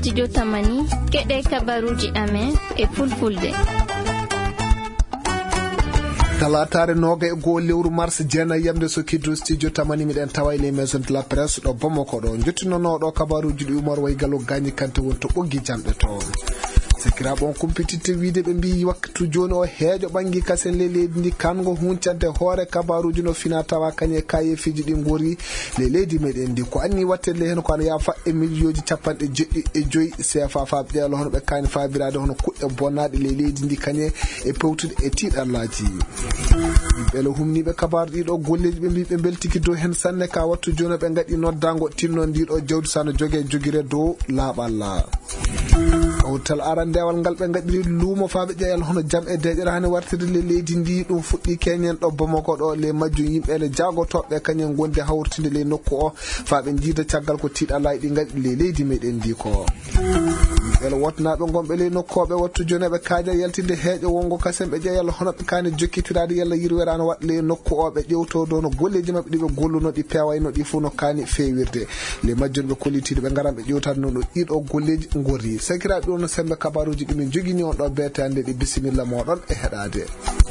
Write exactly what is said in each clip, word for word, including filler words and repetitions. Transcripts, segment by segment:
studio Tamani keɗe kabaruji amen e fulfulde. talatare noga e goo lewru mars jeena yamde so kiddo studio Tamani miɗen tawa les maison de la presse ɗo Bamako ɗo jottinonoɗo kabaruji ɗi Umar Waygalo Gagny Kanté wonto ɓoggi jamɗe to sekiraɓe on compétiteur wiide ɓe mbi waktu joni o heeƴo ɓangui kasen le leydi ndi kango huncante hoore kabaruji no fina tawa kañe kaye fiji ɗi gori le leydi meɗen ndi ko anni wattelle hen ko ana yafa e millioji capanɗe jeɗɗi e joyyi C F A fa ƴeelo hono ɓe kani fabirade hono kuɗɗe bonnaɗe le leydi ndi kañe e pewtude e tiiɗallaji ɓeele humniɓe kabaru ɗiɗo golleji ɓe mbi ɓe beltiki dow hen sanne ka wattu joni ɓe gaɗi noddago tinno ndiɗo jawdi sano jogue jogire dow laaɓalla howtal arandewal ngal ɓe gaɗiri luumo faaɓe ƴeyal hono jam e deƴere hani wartirde le leydi ndi ɗum fuɗɗi keñen ɗo Bamako ɗo le majjum yimɓele jagotoɓe kañen gonde hawrtinde le nokku o faaɓe jiida caggal ko tiiɗalaji ɗi gaɗi le leydi meɗen ndi ko yimɓele wotnaɓe gonɓe le nokkoɓe wattu joni ɓe kaaja yaltinde heeƴo wongo kasen ɓe ƴeyal hono ɓe kani jokkitirade yalla yirwerano wat le nokku o ɓe ƴewto dow no golleji mabɓe ɗiɓe golluno ɗi pewayno ɗi fuu no kani fewirde le majjum ɓe kollitiɗe ɓe garan ɓe ƴewtade noon ɗo ɗiɗo golleji gori sakiraɓe ɗo no sembe kabaruji ɗimin jogini on ɗo betande ɗi bisimilla moɗon e heɗade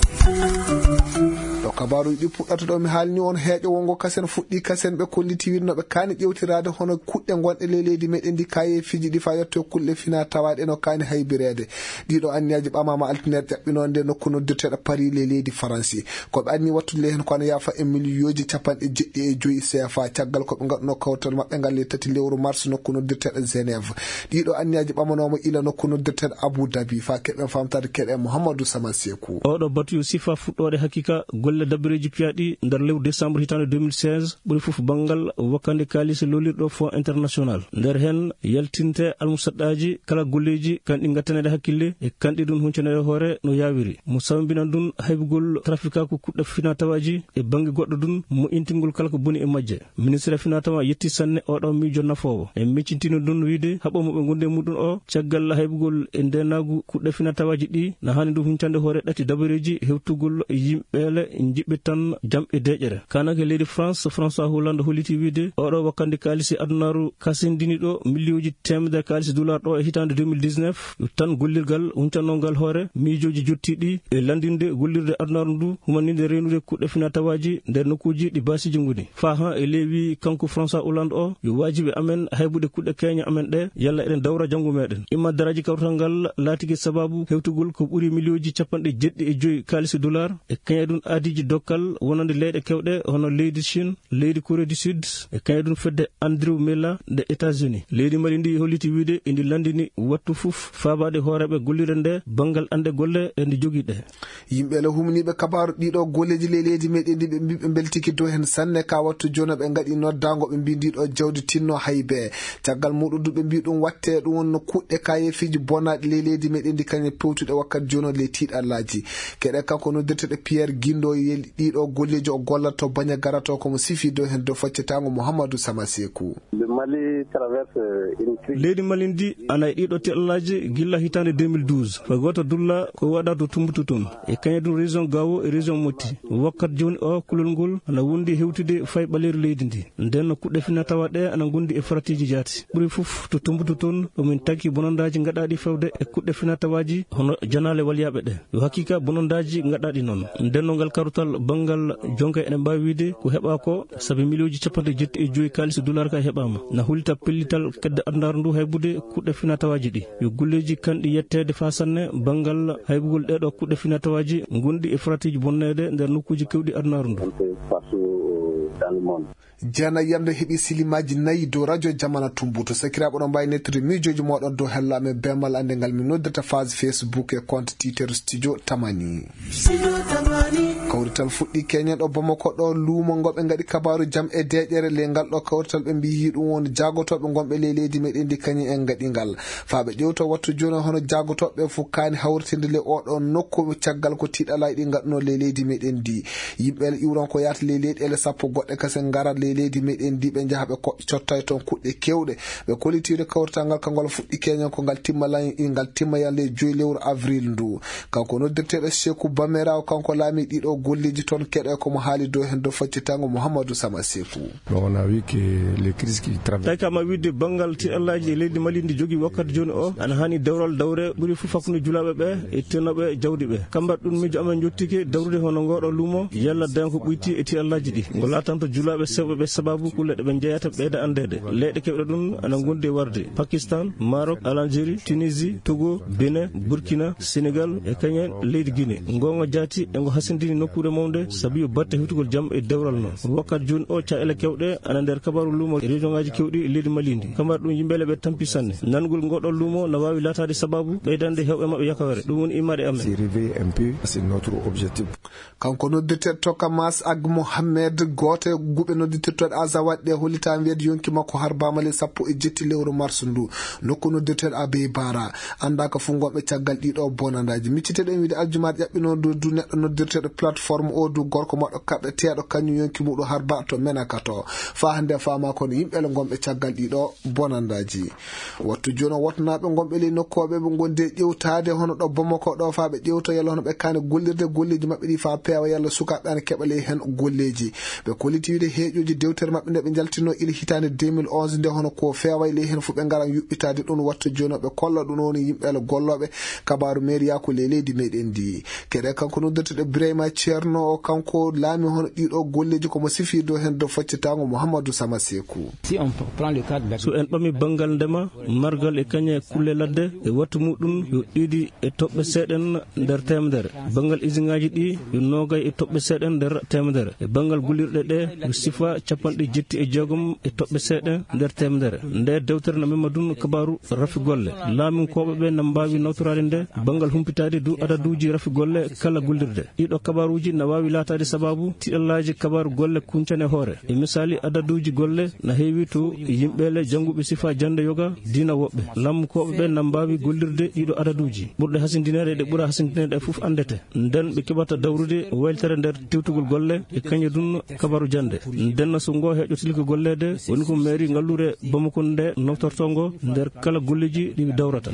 ɗo kabaruji ɗi puɗɗata ɗo mi haalni on heeƴo wongo kasen fuɗɗi kasen ɓe kolliti winnoɓe kani ƴewtirade hono kuɗɗe gonɗe le leydi meɗen ndi kaye fiji ɗi fa yetto kulle fina tawaɗe no kani haybirede ɗiɗo anniyaji ɓamama altinere ƴaɓɓinode nokku noddirteɗo Paris le leydi France koɓe anni wattude hen kono yafa e millioji capanɗe jeɗɗi e joyyi C F A caggal koɓe gaɗuno kawtal mabɓe ngal le tati lewru mars nokku noddirteɗo Genève ɗiɗo anniyaji ɓamanoma ila nokku noddirteɗo Abu Dhabi fa keɓen famtade keɗe Mouhamadou Sama Sekou oɗo batu sifa fuɗɗode hakkika golle dabbareji piyaɗi nder lewru décembre hitande deux mille seize ɓuri foof banggal wakkande kalis lolirɗo fonds international nder hen yaltinte almusaɗɗaji kala golleji kanɗi gattanede hakkille e kanɗi ɗum huncanede hoore no yawiri mo sambinan ɗum haybugol trafica ko kuɗɗe fina tawaji e banggue goɗɗo ɗum mo intingol kala ko boni e majje ministre fina tawa yetti sanne oɗo miijo nafowo e miccintino ɗum wiide haɓomoɓe gonde muɗum o caggal haybugol e ndenagu kuɗɗe fina tawaji ɗi na hani ɗum huncande hoore ɗati dabareji hewtugol yimɓele jiɓɓe tan jam e deƴere kanake leydi France François Hollande holliti wiide oɗo wakkande kalisi adunaru kasindini ɗo millioji temedere kalisi dollar ɗo e hitande deux mille dix-neuf tan gollirgal huncanogal hoore miijoji jottiɗi e landinde gollirde adunaru ndu humaninde renude kuɗɗe fina tawaji nder nokkuji ɗi basiji ngoni fa ha e leewi kanko François Hollande o yo wajiɓe amen haybude kuɗɗe keña amen ɗe yalla eɗen dawra janggo meɗen imma daraji kawtal ngal laatigi sababu hewtugol ko ɓuuri millioji capanɗe jeɗɗi e joyyi kalisi dollar e kañe ɗum aadiji dokkal wonande leyɗe kewɗe hono leydi Chine leydi Corée du Sud e kañe ɗum fedde Andrew Mela de États-Unis leydi Mali ndi holliti wiide indi landini wattu foof faabaɗe hooreɓe gollire nde bangal ande golle e ndi jogui ɗe yimɓele humniɓe kabaru ɗiɗo golleji le leydi meɗen ndi ɓe mbi ɓe beltiki dow hen sanne ka wattu joni ɓe gaɗi noddago ɓe mbi ndiɗo jawdi tinno haybe caggal muɗum du ɓe mbi ɗum watte ɗum wonno kuɗɗe kaye fiji bonnaɗe le leydi meɗen ndi kañe pewtuɗe wakkati joni le tiiɗallaji keɗe kanko noddirteɗo Pierre Guindo yeli ɗiɗo golleji o gollato baña garato komo sifi dow hen dow faccetago Mouhamadou Sama Sekou leydi Mali ndi ana e ɗiɗo tiiɗallaji gilla hitande deux mille douze fa goto dulla ko waɗa to tumbutu toon e kañe ɗum région Gawo e région Moti wakkati joni o kulol ngol ana wondi hewtude fay ɓaleeri leydi ndi nden kuɗɗe fina tawa ɗe ana gondi e faratiji jaati ɓuuri foof to tumbutu toon ɗomin tagui bonondaji gaɗaɗi fewde e kuɗɗe fina tawaji hono janale walyaɓe ɗe yo hakkika bonondaji gaɗaɗi noon ndenno ngal karutal bangal jonka ene mbawi wiide ko heɓa ko saabi millioji capanɗe jetti e joyyi kalisi dollar ka heɓama na hullita pellital kedde andaru ndu haybude kuɗɗe fina tawaji ɗi yo golleji kanɗi yettede fa sanne bangal haybugol ɗeɗo kuɗɗe fina tawaji gondi e faratiji bonnede nder nokkuji kewɗi adunaru ndu jeena yamde heeɓi silimaji nayyi dow radio jamana tumbuto sakiraɓe ɗon mbawi nettude miijoji moɗon dow hellaɓe bemal ande ngal mi noddata phase Facebook e compte Twitter studio Tamani kawrital fuɗɗi keñen ɗo Bamako ɗo luumo ngoɓe gaɗi kabaru jam e deƴere le ngal ɗo kawrital ɓe mbi ɗum woni jagotoɓe gonɓe le leydi meɗen ndi kañum en gaɗi ngal faaɓe ƴewto wattu joni hono jagotoɓe fof kani hawrtinde le oɗo nokku caggal ko tiiɗalaji ɗi gaɗuno le leydi meɗen ndi yimɓe iwran ko yata le leyɗele sappo goɗɗe kasen garat le le leydi meɗen ndi ɓe jaha ɓe cotta e toon kuɗɗe kewɗe ɓe kolitide kawritangal kangol fuɗɗi keñan ko ngal timmalan ngal timmayande joyi lewru avril ndu kanko noddirteɗo Sékou Bameraw kanko laami ɗiɗo golleji toon keɗe komo haali dow hen dow faccitango Mouhamadou Sama Sékou. on a vu que les crises qui traversent tay kama widde bangal tiɗallaji e leydi Mali ndi jogui wakkati joni o ana hani dawral dawre ɓuuri fof hakkude julaɓe ɓe e tenoɓe jawdi ɓe kambat ɗum miijo amen jottike dawrude hono ngoɗo lumo yalla dañ ko ɓuyti e tiɗallaji ɗi ngo latanto julaɓe sewɓe ɓe sababu kulle ɗe ɓe jeeyata ɓeyda andede leyɗe kewɗe ɗum ana gondi e warde Pakistan, Maroc, Algérie, Tunisie, Togo, Benin, Burkina, Sénégal e kañen leydi Guinée gonga jaati e ngo hasindini nokkure mawde sabi yo batte hewtugol jaam e dewral noon wakkati joni o caɗele kewɗe ana nder kabaru lumo e région ngaji kewɗi e leydi Mali ndi kambar ɗum yimɓele ɓe tampi sanne nangol ngoɗon lumo no wawi latade sababu ɓeydande hewɓe mabɓe yakawere ɗum woni immade amen c'est réveiller un peu c'est notre objectif. kanko noddirteɗo Tokamas Ag Mohamed gote guɓe noddirteɗo Azawad ɗe hollita wiyede yonki makko har bamale sappo e jetti lewru mars ndu nokku noddirteɗo Abey Bara anda ko fu gonɓe caggal ɗiɗo bonandaji micciteɗo en wiide aljumaɗe ƴaɓɓino du du neɗɗo noddirteɗo plateforme o du gorko moɗo kaɓeteɗo kañum yonki muɗum har ba to menaka to fa hande fama kono yimɓele gonɓe caggal ɗiɗo bonandaji wattu joni wotnaɓe gonɓe ley nokkoɓe ɓe gonde ƴewtade hono ɗo Bamako ɗo fa ɓe ƴewta yalla hono ɓe kane gollirde golleji mabɓe ɗi fa peewa yalla sukaɓe ana keɓa ley hen golleji ɓe koliti wiide heeƴoji dewtere mabɓe nde ɓe jaltino iri hitande deux mille onze nde hono ko feewa ley hen fu ɓe garan yuɓɓitade ɗum wattu joni ɓe kolla ɗum woni yimɓele golloɓe kabaru mairie ko ley leydi meɗen ndi keɗe kanko noddirteɗo Birahima Ceerno o kanko laami hono ɗiɗo golleji komo sifi dow hen dow faccitango Mouhamadou Sama Sékou. so en ɓami bangal ndema margal e kañe kulle ladde e wattu muɗum yo ɗiɗi e toɓɓe seeɗen nder temedere bangal usine ngaji ɗi yo nogay e toɓɓe seeɗen nder temedere e bangal gullirɗe ɗe yo sifa capanɗe jetti e jeegom e toɓɓe seeɗen nder temedere nde dewtere no Mamadou kabaru rafi golle laaminkoɓe ɓe no mbawi nawtorade nde bangal humpitade du adaduji rafi golle kala gullirde ɗiɗo kabaruji no wawi latade sababu tiɗallaji kabaru golle kuncane hoore e misali adaduji golle no heewi to yimɓele jannguɓe sifa jande yoga dina woɓɓe lamkoɓe ɓe no mbawi gollirde ɗiɗo adaduji ɓurɗe hasindinede ɗe ɓuura hasindinede foof andete nden ɓe keɓata dawrude weltere nder tewtugol golle e kañe dun kabaru jande ndenno so ngo heƴotilko gollede woni ko mairie ngallure Bamako nde noftortongo nder kala golleji ɗi dawrata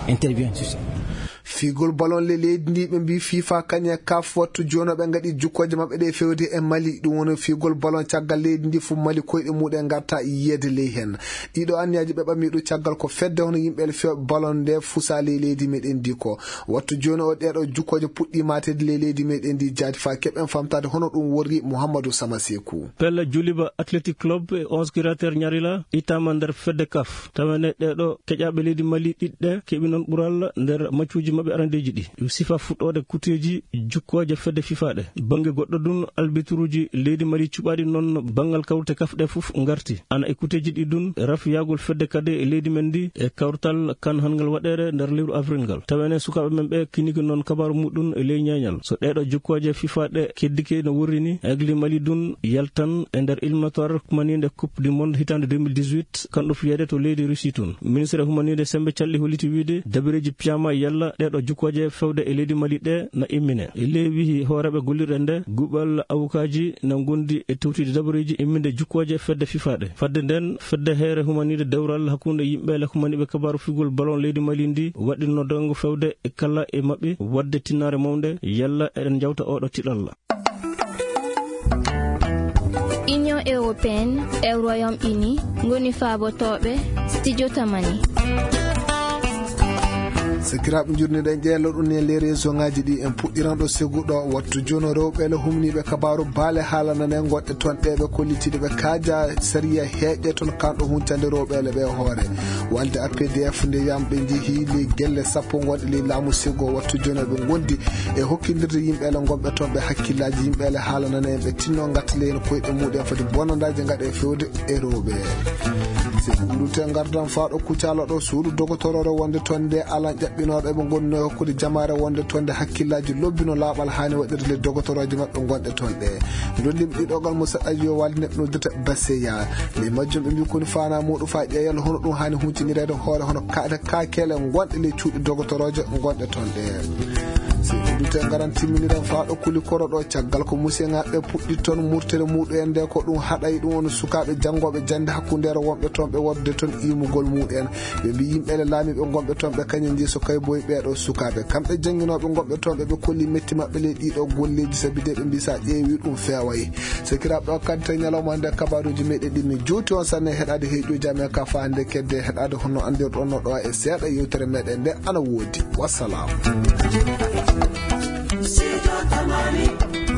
figol ballon le leydi ndi ɓe mbi FIFA kañe kaf wattu joni ɓe gaɗi jukkoje mabɓe ɗe fewde e Mali ɗum woni figol ballon caggal leydi ndi fu Mali koyɗe muɗe garta yiyede ley hen ɗiɗo anniyaji ɓe ɓami ɗum caggal ko fedde hono yimɓele fewɓe ballon nde fusa ley leydi meɗen ndi ko wattu joni o ɗeɗo jukkoje puɗɗi matede ley leydi meɗen ndi jaati fa keɓen famtade hono ɗum worri Mouhamadou Sama Sékou. pella Djoliba Athletic Club e onze créateur ñarila itama nder fedde kaf tawene ɗeɗo keƴaɓe leydi Mali ɗiɗɗe keeɓi noon ɓural nder maccuji mabɓe arandeji ɗi yo sifa fuɗɗode kuteji jukkoje fedde FIFA ɗe bange goɗɗo dun albitruji leydi Mali cuɓaɗi noon bangal kawrte kafɗe foof garti ana e kuteji ɗi dun rafi yagol fedde kade e leydi men ndi e kawrtal kan hangal waɗere nder lewru avril ngal tawene sukaɓe men ɓe kiniki noon kabaru muɗum e ley ñañal so ɗeɗo jukkoje FIFA ɗe keddike no wurrini egli Mali dun yaltan e nder éliminatoire humanide coupe du monde hitande deux mille dix-huit kanɗo fiyede to leydi Russie tun ministre humanide sembe calli holliti wiide dabireji piyama yalla ɗeɗo jukkoje fewde e leydi Mali ɗe na immine e ley wihi hooreɓe gollirɗe nde guɓal awukaji no gondi e tewtide dabareji imminde jukkoje fedde FIFA ɗe fadde nden fedde heere humanide dewral hakkunde yimɓele humaniɓe kabaru figol ballon leydi Mali ndi waɗino dongo fewde e kala e mabɓe wadde tinnare mawde yalla eɗen jawta oɗo tiɗalla. Union européenne e Royaume-Uni ngoni faabotoɓe studio tamani. sikiraɓe jurniɗen ƴeelo ɗum e les région ngaji ɗi en puɗɗiranɗo seguɗo wattu joni rewɓele humniɓe kabaru baale haalanane goɗɗe toon ɗeɓe kollitiɗe ɓe kaaja sériya heeƴe toon kanɗo huncande rewɓele ɓe hoore walde A P D F nde yam ɓe jeehi ley gelle sappo gonɗe ley laamu sego wattu joni ɓe gondi e hokkidirde yimɓele gonɓe toon ɓe hakkillaji yimɓele haalanane en ɓe tinno gatta leyno koyɗe muɗum foti bonandaji gaɗe fewde e rewɓe si ɓurute gardan faɗo kucalo ɗo suudu dogotorore wonde toon nde alan ƴaɓɓinoɗo ɓe gonno e hokkude jamare wonde toon nde hakkillaji lobbino laaɓal hani waɗirde le dogotoroje mabɓe gonɗe toon ɗe dollim ɗiɗogal mo saɗaji yo walde neɗɗo noddata Basseya le majjum ɓe mbi koni fana muɗum fa ƴeeyal hono ɗum hani huncinirede hoore hono kaade kakele gonɗe le cuuɗi dogotoroje gonɗe toon ɗe se dute garanti miniran faado kuli korodo caggal ko musengabe puddi ton murtere mudu en de ko dum haday dum on sukabe jangobe jande hakkunde ro wonbe ton be wodde ton imugol muden be bi yimbe le laami be gombe ton be kanyen ji so kay boy be do sukabe kambe janginobe gombe ton be kolli metti mabbe le dido golleji sabide be bisa jeewi dum feeway sekira do kante nyaloma de kabaruji mede dimmi juuti on sanne hedade heejo jame ka faande kedde hedade hono ande do no do e seeda yewtere meden de ana wodi wassalam.